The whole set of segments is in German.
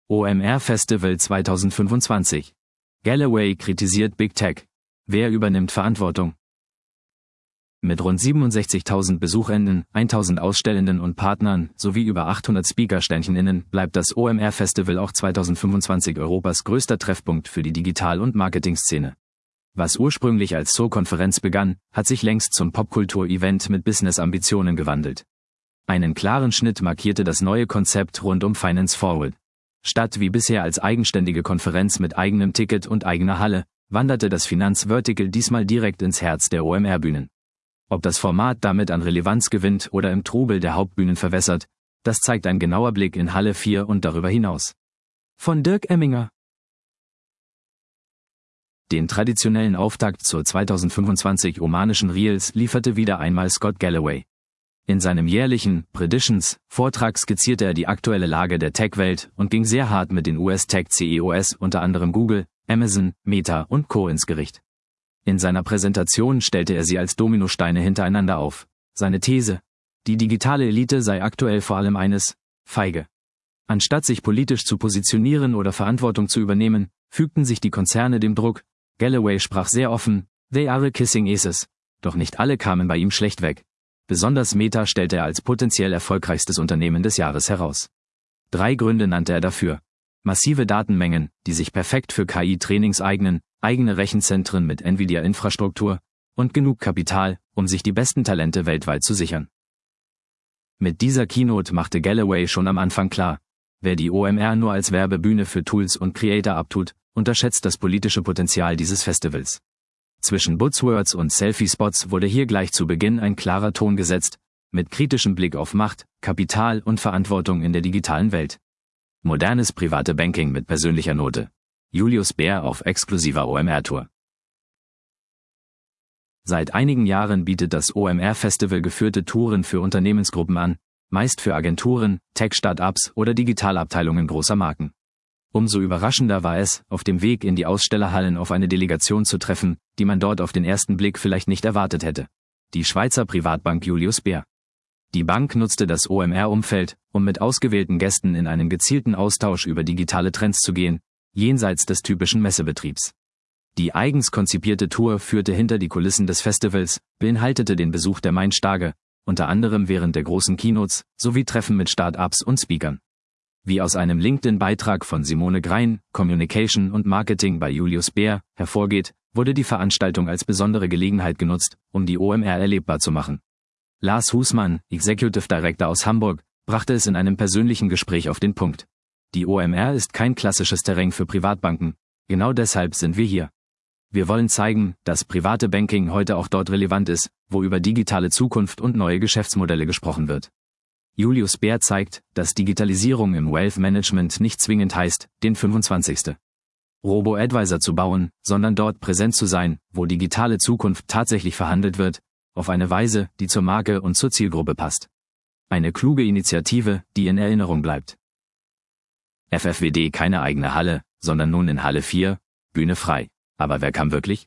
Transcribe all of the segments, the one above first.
OMR Festival 2025. Galloway kritisiert Big Tech. Wer übernimmt Verantwortung? Mit rund 67.000 Besuchenden, 1.000 Ausstellenden und Partnern sowie über 800 SpeakersternchenInnen bleibt das OMR Festival auch 2025 Europas größter Treffpunkt für die Digital- und Marketing-Szene. Was ursprünglich als Zoo-Konferenz begann, hat sich längst zum Popkultur-Event mit Business-Ambitionen gewandelt. Einen klaren Schnitt markierte das neue Konzept rund um Finance Forward. Statt wie bisher als eigenständige Konferenz mit eigenem Ticket und eigener Halle, wanderte das Finanzvertical diesmal direkt ins Herz der OMR-Bühnen. Ob das Format damit an Relevanz gewinnt oder im Trubel der Hauptbühnen verwässert, das zeigt ein genauer Blick in Halle 4 und darüber hinaus. Von Dirk Emminger. Den traditionellen Auftakt zur 2025 omanischen Reels lieferte wieder einmal Scott Galloway. In seinem jährlichen Preditions-Vortrag skizzierte er die aktuelle Lage der Tech-Welt und ging sehr hart mit den US-Tech-CEOs, unter anderem Google, Amazon, Meta und Co. ins Gericht. In seiner Präsentation stellte er sie als Dominosteine hintereinander auf. Seine These: Die digitale Elite sei aktuell vor allem eines: feige. Anstatt sich politisch zu positionieren oder Verantwortung zu übernehmen, fügten sich die Konzerne dem Druck. Galloway sprach sehr offen: They are kissing aces. Doch nicht alle kamen bei ihm schlecht weg. Besonders Meta stellte er als potenziell erfolgreichstes Unternehmen des Jahres heraus. 3 Gründe nannte er dafür: massive Datenmengen, die sich perfekt für KI-Trainings eignen, eigene Rechenzentren mit Nvidia-Infrastruktur und genug Kapital, um sich die besten Talente weltweit zu sichern. Mit dieser Keynote machte Galloway schon am Anfang klar: Wer die OMR nur als Werbebühne für Tools und Creator abtut, unterschätzt das politische Potenzial dieses Festivals. Zwischen Buzzwords und Selfie-Spots wurde hier gleich zu Beginn ein klarer Ton gesetzt, mit kritischem Blick auf Macht, Kapital und Verantwortung in der digitalen Welt. Modernes private Banking mit persönlicher Note. Julius Baer auf exklusiver OMR-Tour. Seit einigen Jahren bietet das OMR-Festival geführte Touren für Unternehmensgruppen an, meist für Agenturen, Tech-Startups oder Digitalabteilungen großer Marken. Umso überraschender war es, auf dem Weg in die Ausstellerhallen auf eine Delegation zu treffen, die man dort auf den ersten Blick vielleicht nicht erwartet hätte: die Schweizer Privatbank Julius Baer. Die Bank nutzte das OMR-Umfeld, um mit ausgewählten Gästen in einen gezielten Austausch über digitale Trends zu gehen, jenseits des typischen Messebetriebs. Die eigens konzipierte Tour führte hinter die Kulissen des Festivals, beinhaltete den Besuch der Mainstage, unter anderem während der großen Keynotes, sowie Treffen mit Start-ups und Speakern. Wie aus einem LinkedIn-Beitrag von Simone Grein, Communication und Marketing bei Julius Baer, hervorgeht, wurde die Veranstaltung als besondere Gelegenheit genutzt, um die OMR erlebbar zu machen. Lars Husmann, Executive Director aus Hamburg, brachte es in einem persönlichen Gespräch auf den Punkt: Die OMR ist kein klassisches Terrain für Privatbanken, genau deshalb sind wir hier. Wir wollen zeigen, dass private Banking heute auch dort relevant ist, wo über digitale Zukunft und neue Geschäftsmodelle gesprochen wird. Julius Baer zeigt, dass Digitalisierung im Wealth Management nicht zwingend heißt, den 25. Robo-Advisor zu bauen, sondern dort präsent zu sein, wo digitale Zukunft tatsächlich verhandelt wird, auf eine Weise, die zur Marke und zur Zielgruppe passt. Eine kluge Initiative, die in Erinnerung bleibt. FFWD keine eigene Halle, sondern nun in Halle 4, Bühne frei. Aber wer kam wirklich?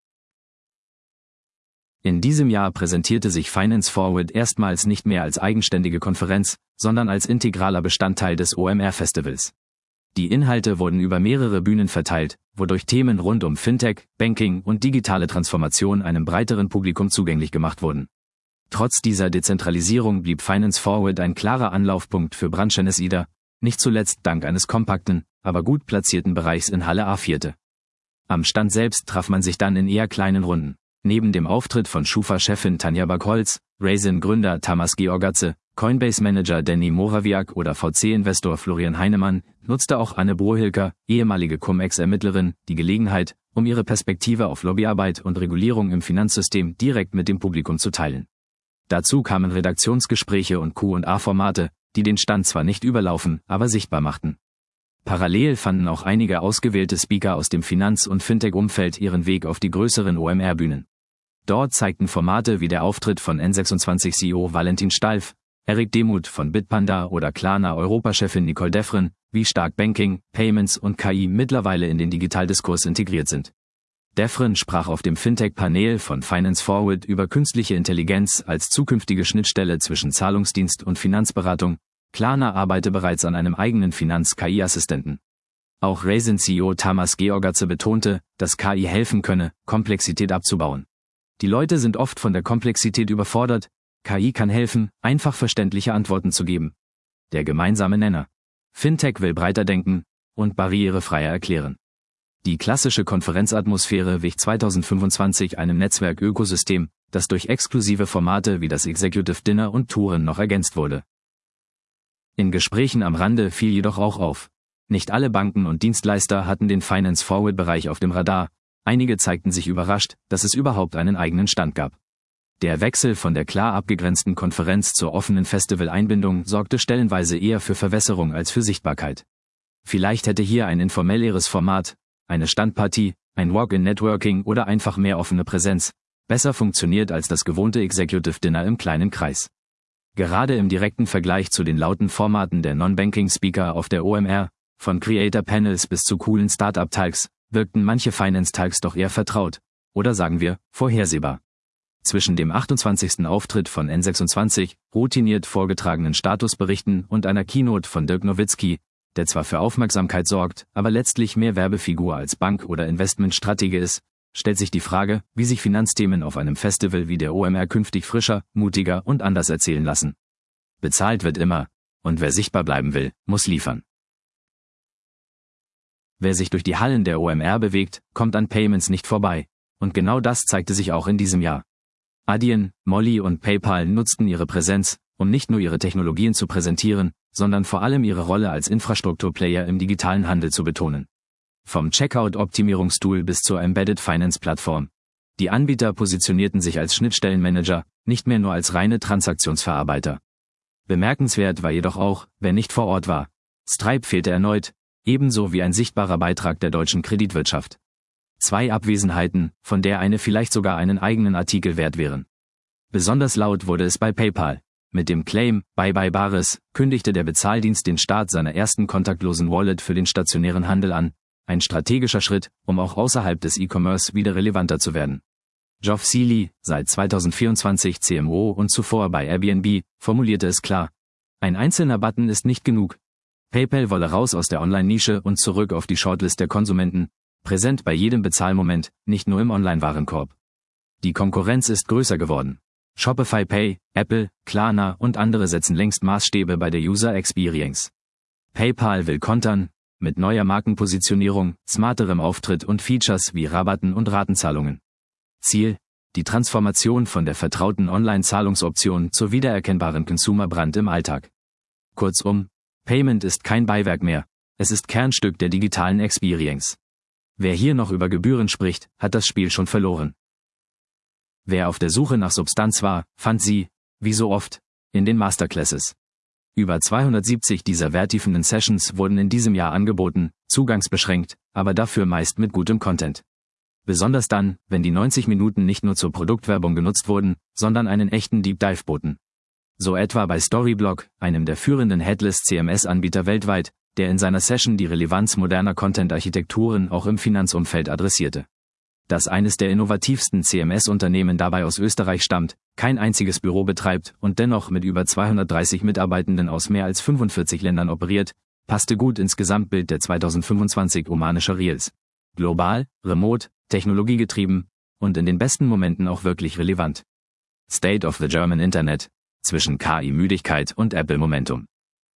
In diesem Jahr präsentierte sich Finance Forward erstmals nicht mehr als eigenständige Konferenz, sondern als integraler Bestandteil des OMR-Festivals. Die Inhalte wurden über mehrere Bühnen verteilt, wodurch Themen rund um Fintech, Banking und digitale Transformation einem breiteren Publikum zugänglich gemacht wurden. Trotz dieser Dezentralisierung blieb Finance Forward ein klarer Anlaufpunkt für Brancheninsider, nicht zuletzt dank eines kompakten, aber gut platzierten Bereichs in Halle A4. Am Stand selbst traf man sich dann in eher kleinen Runden. Neben dem Auftritt von Schufa-Chefin Tanja Backholz, Raisin-Gründer Tamas Georgatze, Coinbase-Manager Danny Morawiak oder VC-Investor Florian Heinemann, nutzte auch Anne Brohilker, ehemalige Cum-Ex-Ermittlerin, die Gelegenheit, um ihre Perspektive auf Lobbyarbeit und Regulierung im Finanzsystem direkt mit dem Publikum zu teilen. Dazu kamen Redaktionsgespräche und Q&A-Formate, die den Stand zwar nicht überlaufen, aber sichtbar machten. Parallel fanden auch einige ausgewählte Speaker aus dem Finanz- und Fintech-Umfeld ihren Weg auf die größeren OMR-Bühnen. Dort zeigten Formate wie der Auftritt von N26-CEO Valentin Stalf, Erik Demuth von Bitpanda oder Klarna-Europachefin Nicole Devren, wie stark Banking, Payments und KI mittlerweile in den Digitaldiskurs integriert sind. Devren sprach auf dem Fintech-Panel von Finance Forward über künstliche Intelligenz als zukünftige Schnittstelle zwischen Zahlungsdienst und Finanzberatung, Klarna arbeite bereits an einem eigenen Finanz-KI-Assistenten. Auch Raisin-CEO Tamas Georgatze betonte, dass KI helfen könne, Komplexität abzubauen. Die Leute sind oft von der Komplexität überfordert, KI kann helfen, einfach verständliche Antworten zu geben. Der gemeinsame Nenner. Fintech will breiter denken und barrierefreier erklären. Die klassische Konferenzatmosphäre wich 2025 einem Netzwerk-Ökosystem, das durch exklusive Formate wie das Executive Dinner und Touren noch ergänzt wurde. In Gesprächen am Rande fiel jedoch auch auf: Nicht alle Banken und Dienstleister hatten den Finance-Forward-Bereich auf dem Radar, einige zeigten sich überrascht, dass es überhaupt einen eigenen Stand gab. Der Wechsel von der klar abgegrenzten Konferenz zur offenen Festival-Einbindung sorgte stellenweise eher für Verwässerung als für Sichtbarkeit. Vielleicht hätte hier ein informelleres Format, eine Standpartie, ein Walk-in-Networking oder einfach mehr offene Präsenz besser funktioniert als das gewohnte Executive Dinner im kleinen Kreis. Gerade im direkten Vergleich zu den lauten Formaten der Non-Banking-Speaker auf der OMR, von Creator-Panels bis zu coolen Startup-Talks, wirkten manche Finance-Talks doch eher vertraut, oder sagen wir, vorhersehbar. Zwischen dem 28. Auftritt von N26, routiniert vorgetragenen Statusberichten und einer Keynote von Dirk Nowitzki, der zwar für Aufmerksamkeit sorgt, aber letztlich mehr Werbefigur als Bank- oder Investmentstratege ist, stellt sich die Frage, wie sich Finanzthemen auf einem Festival wie der OMR künftig frischer, mutiger und anders erzählen lassen. Bezahlt wird immer, und wer sichtbar bleiben will, muss liefern. Wer sich durch die Hallen der OMR bewegt, kommt an Payments nicht vorbei, und genau das zeigte sich auch in diesem Jahr. Adyen, Molly und PayPal nutzten ihre Präsenz, um nicht nur ihre Technologien zu präsentieren, sondern vor allem ihre Rolle als Infrastrukturplayer im digitalen Handel zu betonen. Vom Checkout-Optimierungstool bis zur Embedded Finance-Plattform. Die Anbieter positionierten sich als Schnittstellenmanager, nicht mehr nur als reine Transaktionsverarbeiter. Bemerkenswert war jedoch auch, wer nicht vor Ort war. Stripe fehlte erneut, ebenso wie ein sichtbarer Beitrag der deutschen Kreditwirtschaft. 2 Abwesenheiten, von der eine vielleicht sogar einen eigenen Artikel wert wären. Besonders laut wurde es bei PayPal. Mit dem Claim Bye Bye Bares kündigte der Bezahldienst den Start seiner ersten kontaktlosen Wallet für den stationären Handel an, ein strategischer Schritt, um auch außerhalb des E-Commerce wieder relevanter zu werden. Geoff Seeley, seit 2024 CMO und zuvor bei Airbnb, formulierte es klar: Ein einzelner Button ist nicht genug. PayPal wolle raus aus der Online-Nische und zurück auf die Shortlist der Konsumenten, präsent bei jedem Bezahlmoment, nicht nur im Online-Warenkorb. Die Konkurrenz ist größer geworden. Shopify Pay, Apple, Klarna und andere setzen längst Maßstäbe bei der User Experience. PayPal will kontern, mit neuer Markenpositionierung, smarterem Auftritt und Features wie Rabatten und Ratenzahlungen. Ziel: die Transformation von der vertrauten Online-Zahlungsoption zur wiedererkennbaren Consumer-Brand im Alltag. Kurzum, Payment ist kein Beiwerk mehr, es ist Kernstück der digitalen Experience. Wer hier noch über Gebühren spricht, hat das Spiel schon verloren. Wer auf der Suche nach Substanz war, fand sie, wie so oft, in den Masterclasses. Über 270 dieser vertiefenden Sessions wurden in diesem Jahr angeboten, zugangsbeschränkt, aber dafür meist mit gutem Content. Besonders dann, wenn die 90 Minuten nicht nur zur Produktwerbung genutzt wurden, sondern einen echten Deep Dive boten. So etwa bei Storyblock, einem der führenden Headless-CMS-Anbieter weltweit, der in seiner Session die Relevanz moderner Content-Architekturen auch im Finanzumfeld adressierte. Dass eines der innovativsten CMS-Unternehmen dabei aus Österreich stammt, kein einziges Büro betreibt und dennoch mit über 230 Mitarbeitenden aus mehr als 45 Ländern operiert, passte gut ins Gesamtbild der 2025 omanischer Reels. Global, remote, technologiegetrieben und in den besten Momenten auch wirklich relevant. State of the German Internet, zwischen KI-Müdigkeit und Apple-Momentum.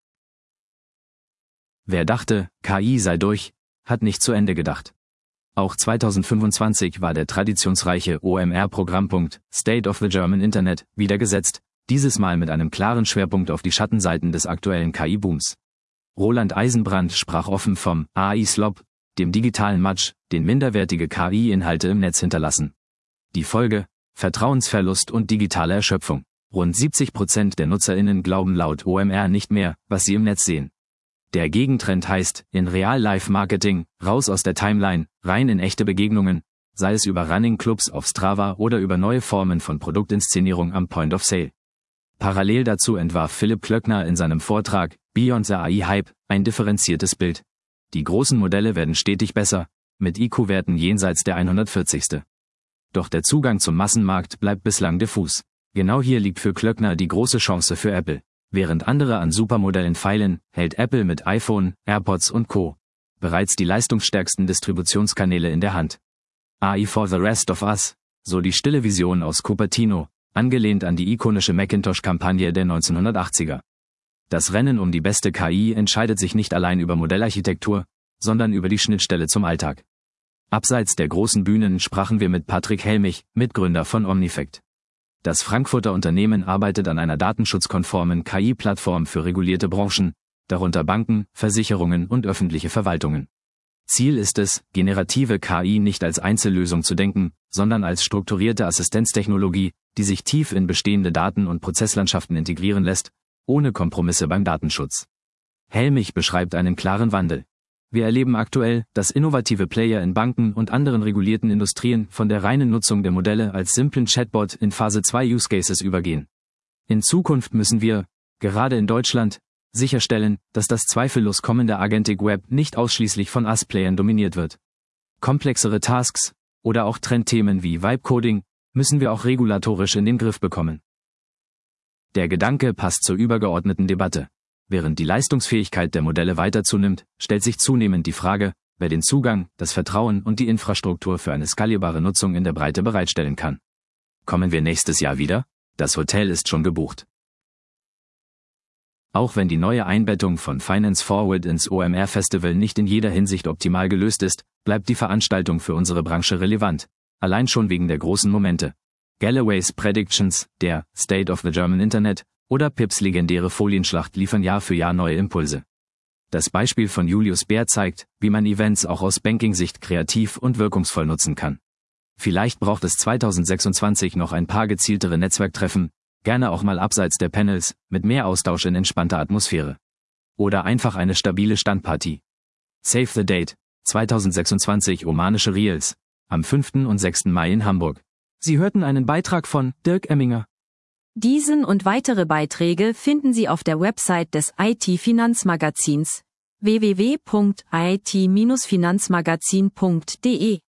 Wer dachte, KI sei durch, hat nicht zu Ende gedacht. Auch 2025 war der traditionsreiche OMR-Programmpunkt State of the German Internet wieder gesetzt, dieses Mal mit einem klaren Schwerpunkt auf die Schattenseiten des aktuellen KI-Booms. Roland Eisenbrand sprach offen vom AI-Slop, dem digitalen Matsch, den minderwertige KI-Inhalte im Netz hinterlassen. Die Folge: Vertrauensverlust und digitale Erschöpfung. Rund 70% der NutzerInnen glauben laut OMR nicht mehr, was sie im Netz sehen. Der Gegentrend heißt, in Real-Life-Marketing, raus aus der Timeline, rein in echte Begegnungen, sei es über Running-Clubs auf Strava oder über neue Formen von Produktinszenierung am Point of Sale. Parallel dazu entwarf Philipp Klöckner in seinem Vortrag Beyond the AI-Hype ein differenziertes Bild. Die großen Modelle werden stetig besser, mit IQ-Werten jenseits der 140. Doch der Zugang zum Massenmarkt bleibt bislang diffus. Genau hier liegt für Klöckner die große Chance für Apple. Während andere an Supermodellen feilen, hält Apple mit iPhone, AirPods und Co. bereits die leistungsstärksten Distributionskanäle in der Hand. AI for the rest of us, so die stille Vision aus Cupertino, angelehnt an die ikonische Macintosh-Kampagne der 1980er. Das Rennen um die beste KI entscheidet sich nicht allein über Modellarchitektur, sondern über die Schnittstelle zum Alltag. Abseits der großen Bühnen sprachen wir mit Patrick Helmich, Mitgründer von Omnifect. Das Frankfurter Unternehmen arbeitet an einer datenschutzkonformen KI-Plattform für regulierte Branchen, darunter Banken, Versicherungen und öffentliche Verwaltungen. Ziel ist es, generative KI nicht als Einzellösung zu denken, sondern als strukturierte Assistenztechnologie, die sich tief in bestehende Daten- und Prozesslandschaften integrieren lässt, ohne Kompromisse beim Datenschutz. Helmich beschreibt einen klaren Wandel. Wir erleben aktuell, dass innovative Player in Banken und anderen regulierten Industrien von der reinen Nutzung der Modelle als simplen Chatbot in Phase 2 Use Cases übergehen. In Zukunft müssen wir, gerade in Deutschland, sicherstellen, dass das zweifellos kommende Agentic Web nicht ausschließlich von US-Playern dominiert wird. Komplexere Tasks oder auch Trendthemen wie Vibe-Coding müssen wir auch regulatorisch in den Griff bekommen. Der Gedanke passt zur übergeordneten Debatte. Während die Leistungsfähigkeit der Modelle weiter zunimmt, stellt sich zunehmend die Frage, wer den Zugang, das Vertrauen und die Infrastruktur für eine skalierbare Nutzung in der Breite bereitstellen kann. Kommen wir nächstes Jahr wieder? Das Hotel ist schon gebucht. Auch wenn die neue Einbettung von Finance Forward ins OMR Festival nicht in jeder Hinsicht optimal gelöst ist, bleibt die Veranstaltung für unsere Branche relevant, allein schon wegen der großen Momente. Galloways Predictions, der State of the German Internet oder Pips legendäre Folienschlacht liefern Jahr für Jahr neue Impulse. Das Beispiel von Julius Baer zeigt, wie man Events auch aus Banking-Sicht kreativ und wirkungsvoll nutzen kann. Vielleicht braucht es 2026 noch ein paar gezieltere Netzwerktreffen, gerne auch mal abseits der Panels, mit mehr Austausch in entspannter Atmosphäre. Oder einfach eine stabile Standpartie. Save the Date, 2026 Omanische Reels, am 5. und 6. Mai in Hamburg. Sie hörten einen Beitrag von Dirk Emminger. Diesen und weitere Beiträge finden Sie auf der Website des IT-Finanzmagazins www.it-finanzmagazin.de.